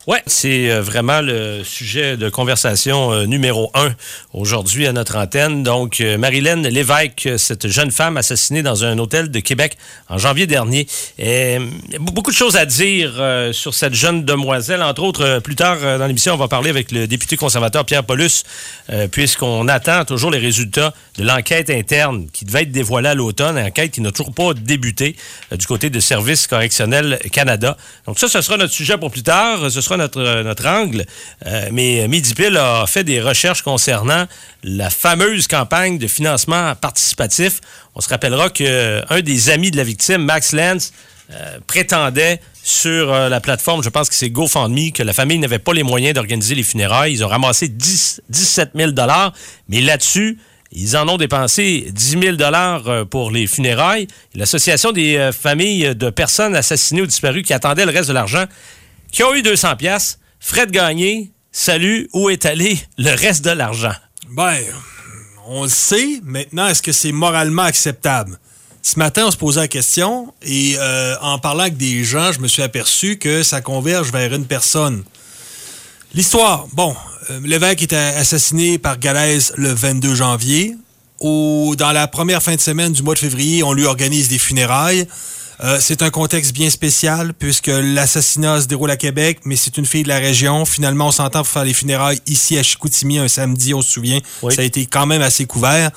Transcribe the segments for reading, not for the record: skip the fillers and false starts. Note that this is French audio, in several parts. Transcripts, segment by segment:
Oui, c'est vraiment le sujet de conversation numéro 1 aujourd'hui à notre antenne. Donc, Marilyn Lévesque, cette jeune femme assassinée dans un hôtel de Québec en janvier dernier. Et, beaucoup de choses à dire sur cette jeune demoiselle. Entre autres, plus tard dans l'émission, on va parler avec le député conservateur Pierre Paulus, puisqu'on attend toujours les résultats de l'enquête interne qui devait être dévoilée à l'automne, une enquête qui n'a toujours pas débuté du côté de Service correctionnel Canada. Donc ça, ce sera notre sujet pour plus tard. Ce sera notre angle. Mais Midi Pile a fait des recherches concernant la fameuse campagne de financement participatif. On se rappellera qu'un des amis de la victime, Max Lentz, prétendait sur la plateforme, je pense que c'est GoFundMe, que la famille n'avait pas les moyens d'organiser les funérailles. Ils ont ramassé 17 000 $, mais là-dessus, ils en ont dépensé 10 000 $ pour les funérailles. L'Association des familles de personnes assassinées ou disparues qui attendaient le reste de l'argent, qui ont eu 200 $. Fred Gagné, salut, où est allé le reste de l'argent? Ben, on le sait. Maintenant, est-ce que c'est moralement acceptable? Ce matin, on se posait la question et en parlant avec des gens, je me suis aperçu que ça converge vers une personne. L'histoire, bon, Lévesque était assassiné par Galaise le 22 janvier. Dans la première fin de semaine du mois de février, on lui organise des funérailles. C'est un contexte bien spécial puisque l'assassinat se déroule à Québec, mais c'est une fille de la région. Finalement, on s'entend pour faire les funérailles ici à Chicoutimi un samedi, on se souvient. Oui. Ça a été quand même assez couvert.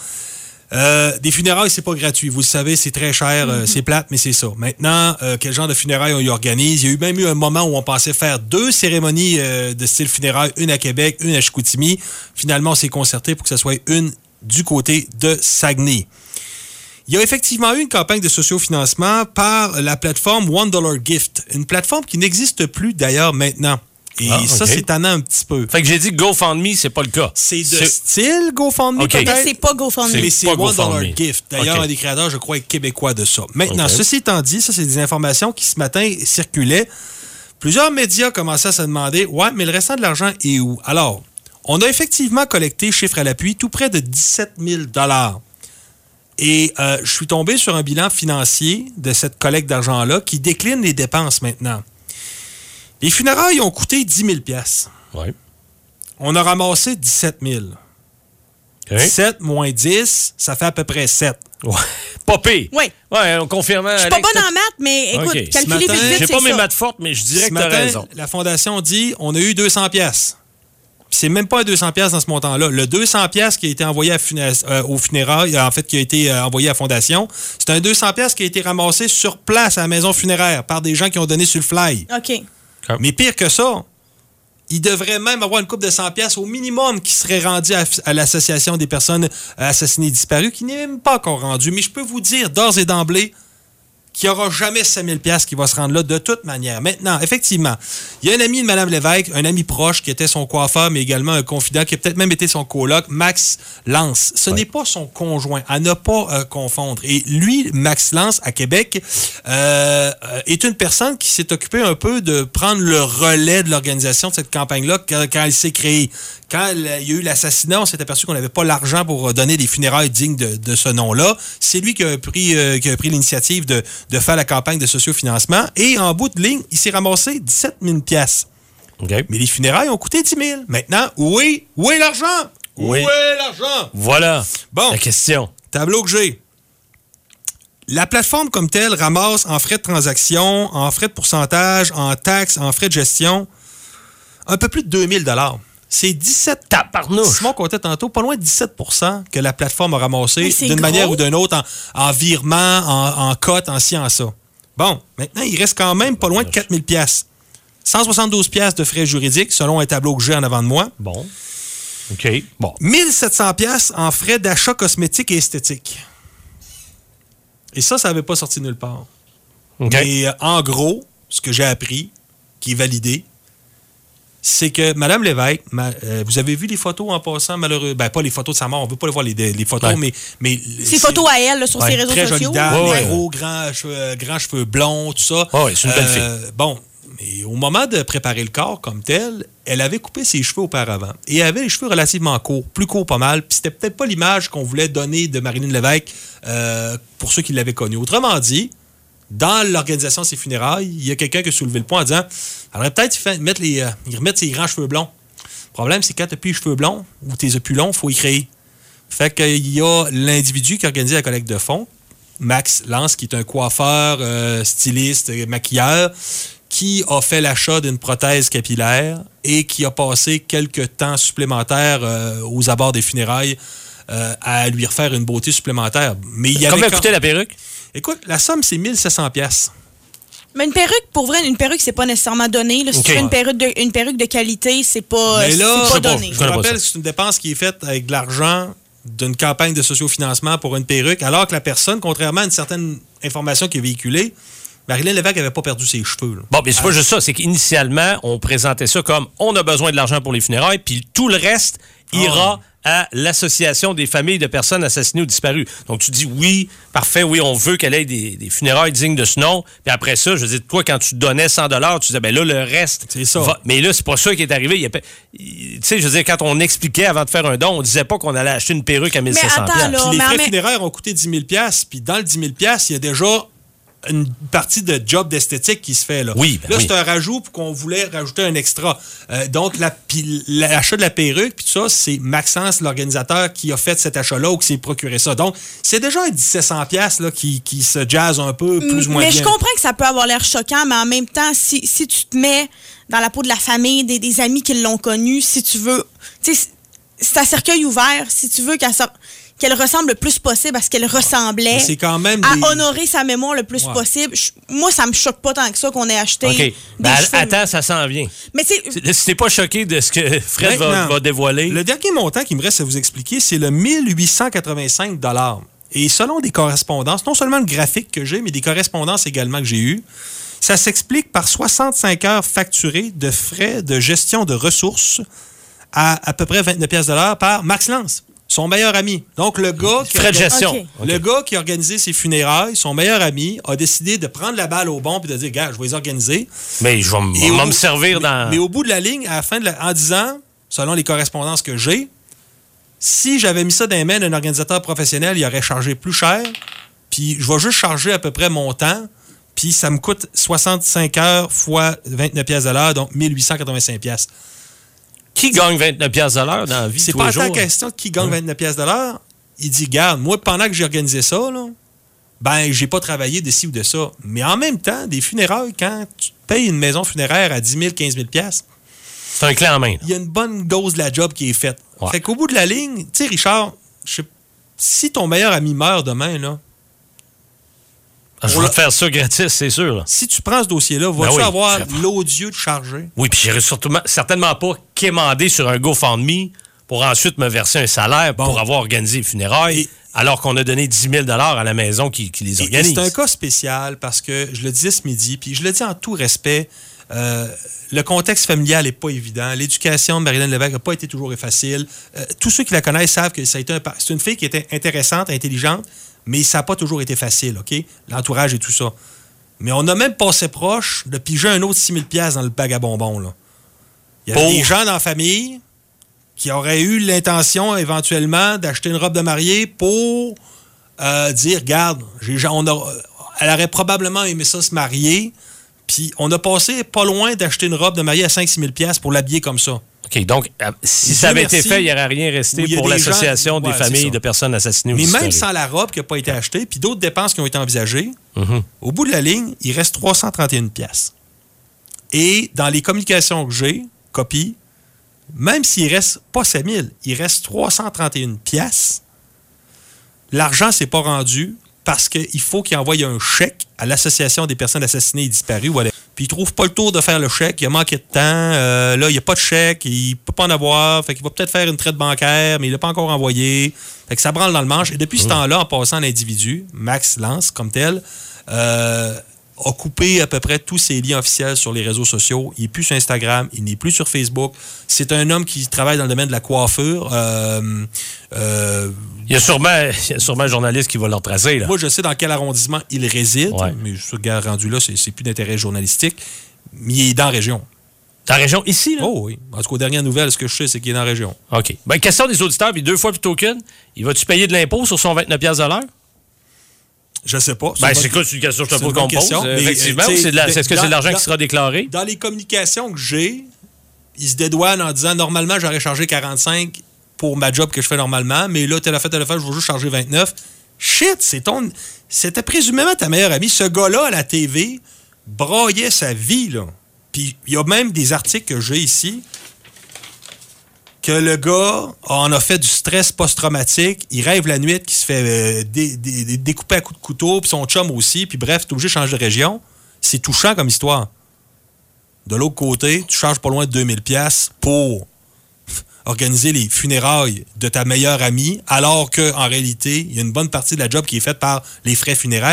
Des funérailles, c'est pas gratuit. Vous le savez, c'est très cher, c'est plate, mais c'est ça. Maintenant, quel genre de funérailles on y organise? Il y a eu même eu un moment où on pensait faire 2 cérémonies de style funérailles, une à Québec, une à Chicoutimi. Finalement, on s'est concerté pour que ce soit une du côté de Saguenay. Il y a effectivement eu une campagne de sociofinancement par la plateforme $1 Gift, une plateforme qui n'existe plus d'ailleurs maintenant. Et ça, c'est tannant un petit peu. Fait que j'ai dit GoFundMe, c'est pas le cas. C'est de style GoFundMe, peut-être. Mais c'est pas GoFundMe. Mais c'est $1 Gift. D'ailleurs, un des créateurs, je crois, est québécois de ça. Maintenant, ceci étant dit, ça, c'est des informations qui, ce matin, circulaient. Plusieurs médias commençaient à se demander, ouais, mais le restant de l'argent est où? Alors, on a effectivement collecté, chiffre à l'appui, tout près de 17 000 $. Et je suis tombé sur un bilan financier de cette collecte d'argent-là qui décline les dépenses maintenant. Les funérailles ont coûté 10 000 $. Oui. On a ramassé 17 000 $. Okay. 17 moins 10, ça fait à peu près 7. Ouais. Pas pire. Oui. Ouais, on confirme. Je suis pas bonne en maths, mais écoute, calculer vite, j'ai pas mes maths fortes, mais je dirais que tu as raison. La Fondation dit on a eu 200 $. C'est même pas un 200 $ dans ce montant-là. Le 200 $ qui a été envoyé aux funérailles, en fait, qui a été envoyé à la Fondation, c'est un 200 $ qui a été ramassé sur place à la maison funéraire par des gens qui ont donné sur le fly. OK. Mais pire que ça, il devrait même avoir une coupe de 100 $ au minimum qui serait rendu à l'Association des personnes assassinées et disparues, qui n'est même pas encore rendu. Mais je peux vous dire d'ores et d'emblée qu'il n'y aura jamais 5 000 $ qui va se rendre là de toute manière. Maintenant, effectivement, il y a un ami de Mme Lévesque, un ami proche qui était son coiffeur, mais également un confident qui a peut-être même été son coloc, Max Lance. Ce n'est pas son conjoint, à ne pas confondre. Et lui, Max Lance, à Québec, est une personne qui s'est occupée un peu de prendre le relais de l'organisation de cette campagne-là quand elle s'est créée. Quand il y a eu l'assassinat, on s'est aperçu qu'on n'avait pas l'argent pour donner des funérailles dignes de ce nom-là. C'est lui qui a pris l'initiative de faire la campagne de sociofinancement. Et en bout de ligne, il s'est ramassé 17 000 $. Okay. Mais les funérailles ont coûté 10 000 $. Maintenant, où est l'argent? Où est l'argent? Voilà. Bon. La question. Tableau que j'ai. La plateforme comme telle ramasse en frais de transaction, en frais de pourcentage, en taxes, en frais de gestion, un peu plus de 2 000 $. C'est 17... Simon comptait tantôt, pas loin de 17 % que la plateforme a ramassé d'une manière ou d'une autre en virement, en cote, en ci, en ça. Bon, maintenant, il reste quand même pas loin de 4 000 $. 172 $ de frais juridiques, selon un tableau que j'ai en avant de moi. Bon. OK. Bon. 1 700 $ en frais d'achat cosmétiques et esthétiques. Et ça n'avait pas sorti nulle part. Okay. Mais en gros, ce que j'ai appris, qui est validé, c'est que Mme Lévesque, vous avez vu les photos en passant, malheureux, ben pas les photos de sa mort, on ne veut pas les voir les photos, mais ces photos à elle là, sur ses réseaux très sociaux. Très jolie dame, gros, grands cheveux blonds, tout ça. Oui, c'est une belle fille. Bon, mais au moment de préparer le corps comme tel, elle avait coupé ses cheveux auparavant. Et elle avait les cheveux relativement courts, plus courts pas mal, puis c'était peut-être pas l'image qu'on voulait donner de Marilyn Lévesque pour ceux qui l'avaient connue. Autrement dit, dans l'organisation de ses funérailles, il y a quelqu'un qui a soulevé le point en disant « Alors peut-être il remettre ses grands cheveux blonds. » Le problème, c'est que quand tu n'as plus les cheveux blonds ou tu les as plus longs, il faut y créer. Fait qu'il y a l'individu qui a organisé la collecte de fonds, Max Lance, qui est un coiffeur, styliste, maquilleur, qui a fait l'achat d'une prothèse capillaire et qui a passé quelques temps supplémentaires aux abords des funérailles à lui refaire une beauté supplémentaire. Mais il y avait combien coûtait la perruque? Écoute, la somme, c'est 1700 $. Mais une perruque, pour vrai, une perruque, c'est pas nécessairement donné. Là. Si tu fais une perruque de qualité, c'est pas, donné. Je te rappelle que c'est une dépense qui est faite avec de l'argent d'une campagne de sociofinancement pour une perruque, alors que la personne, contrairement à une certaine information qui est véhiculée, Marilyn Lévesque n'avait pas perdu ses cheveux. Là. Bon, mais c'est pas juste ça. C'est qu'initialement, on présentait ça comme on a besoin de l'argent pour les funérailles, puis tout le reste ira à l'Association des familles de personnes assassinées ou disparues. Donc, tu dis oui, parfait, oui, on veut qu'elle ait des funérailles dignes de ce nom. Puis après ça, je veux dire, toi, quand tu donnais 100 $, tu disais, ben là, le reste. C'est ça. Mais là, c'est pas ça qui est arrivé. Tu sais, je veux dire, quand on expliquait avant de faire un don, on disait pas qu'on allait acheter une perruque à 1700 $. Puis les frais funéraires ont coûté 10 000 $. Puis dans le 10 000 $, il y a déjà une partie de job d'esthétique qui se fait. Là, c'est un rajout pour qu'on voulait rajouter un extra. Donc, l'achat de la perruque, puis tout ça, c'est Maxence, l'organisateur, qui a fait cet achat-là ou qui s'est procuré ça. Donc, c'est déjà un 1700 $ là, qui se jazz un peu, plus ou moins bien. Mais je comprends que ça peut avoir l'air choquant, mais en même temps, si tu te mets dans la peau de la famille, des amis qui l'ont connu, si tu veux... C'est un cercueil ouvert, si tu veux qu'elle ressemble le plus possible à ce qu'elle ressemblait, c'est quand même à honorer sa mémoire le plus possible. Moi, ça me choque pas tant que ça qu'on ait acheté des cheveux. Attends, ça s'en vient. Mais si t'es pas choqué de ce que Fred va dévoiler... Le dernier montant qu'il me reste à vous expliquer, c'est le 1885 $. Et selon des correspondances, non seulement le graphique que j'ai, mais des correspondances également que j'ai eues, ça s'explique par 65 heures facturées de frais de gestion de ressources à peu près 29 $ par Max Lance, son meilleur ami. Donc, le gars qui a organisé ses funérailles, son meilleur ami, a décidé de prendre la balle au bon et de dire, gars, je vais les organiser. Mais je vais me servir dans... Mais au bout de la ligne, à la fin en disant, selon les correspondances que j'ai, si j'avais mis ça dans les mains d'un organisateur professionnel, il aurait chargé plus cher, puis je vais juste charger à peu près mon temps, puis ça me coûte 65 heures fois 29 $, donc 1885 $. Qui gagne 29 $ dans la vie? C'est pas tant la question de qui gagne 29 $. Il dit, garde, moi, pendant que j'ai organisé ça, là, j'ai pas travaillé de ci ou de ça. Mais en même temps, des funérailles, quand tu payes une maison funéraire à 10 000, 15 000 $, c'est un clé en main. Il y a une bonne dose de la job qui est faite. Ouais. Fait qu'au bout de la ligne, tu sais, Richard, si ton meilleur ami meurt demain, là, je vais te faire ça gratis, c'est sûr. Là. Si tu prends ce dossier-là, vas-tu avoir l'odieux de charger? Oui, puis j'irai certainement pas quémander sur un GoFundMe pour ensuite me verser un salaire pour avoir organisé les funérailles, alors qu'on a donné 10 000 $ à la maison qui les organise. C'est un cas spécial parce que, je le disais ce midi, puis je le dis en tout respect, le contexte familial n'est pas évident. L'éducation de Marilyn Lévesque n'a pas été toujours facile. Tous ceux qui la connaissent savent que c'est une fille qui était intéressante, intelligente, mais ça n'a pas toujours été facile, OK? L'entourage et tout ça. Mais on a même passé proche de piger un autre 6 000 $ dans le bag à bonbons, là. Il y avait des gens dans la famille qui auraient eu l'intention, éventuellement, d'acheter une robe de mariée pour dire, regarde, elle aurait probablement aimé ça se marier, puis on a passé pas loin d'acheter une robe de mariée à 5-6 000 $ pour l'habiller comme ça. OK, donc, si ça avait été fait, il n'y aurait rien resté pour l'Association des familles de personnes assassinées ou disparues. Mais même sans la robe qui n'a pas été achetée, puis d'autres dépenses qui ont été envisagées, au bout de la ligne, il reste 331 $. Et dans les communications que j'ai, copies, même s'il reste pas 7 000, il reste 331 $. L'argent ne s'est pas rendu parce qu'il faut qu'il envoie un chèque à l'Association des personnes assassinées et disparues. Puis il ne trouve pas le tour de faire le chèque. Il a manqué de temps. Là, il n'y a pas de chèque. Il ne peut pas en avoir. Fait qu'il va peut-être faire une traite bancaire, mais il ne l'a pas encore envoyé. Fait que ça branle dans le manche. Et depuis ce temps-là, en passant l'individu, Max Lance, comme tel, a coupé à peu près tous ses liens officiels sur les réseaux sociaux. Il n'est plus sur Instagram. Il n'est plus sur Facebook. C'est un homme qui travaille dans le domaine de la coiffure. Il y a sûrement un journaliste qui va le retracer. Là. Moi, je sais dans quel arrondissement il réside, mais ce gars rendu là, c'est plus d'intérêt journalistique. Mais il est dans la région. Dans la région, ici? Là? Oh oui. En tout cas, aux dernières nouvelles, ce que je sais, c'est qu'il est dans la région. OK. Question des auditeurs, puis 2 fois plutôt qu'une. Il va-tu payer de l'impôt sur son 29 $ de l'heure? Je sais pas. C'est une question que je te pose qu'on pose. Effectivement, est-ce que c'est de l'argent qui sera déclaré? Dans les communications que j'ai, ils se dédouanent en disant normalement, j'aurais chargé 45 pour ma job que je fais normalement, mais là, telle affaire, je vais juste charger 29. Shit, c'était présumément ta meilleure amie. Ce gars-là, à la TV, braillait sa vie, là. Puis il y a même des articles que j'ai ici que le gars en a fait du stress post-traumatique. Il rêve la nuit qu'il se fait découper à coups de couteau, puis son chum aussi, puis bref, t'es obligé de changer de région. C'est touchant comme histoire. De l'autre côté, tu charges pas loin de 2000$ pour organiser les funérailles de ta meilleure amie, alors qu'en réalité, il y a une bonne partie de la job qui est faite par les frais funéraires.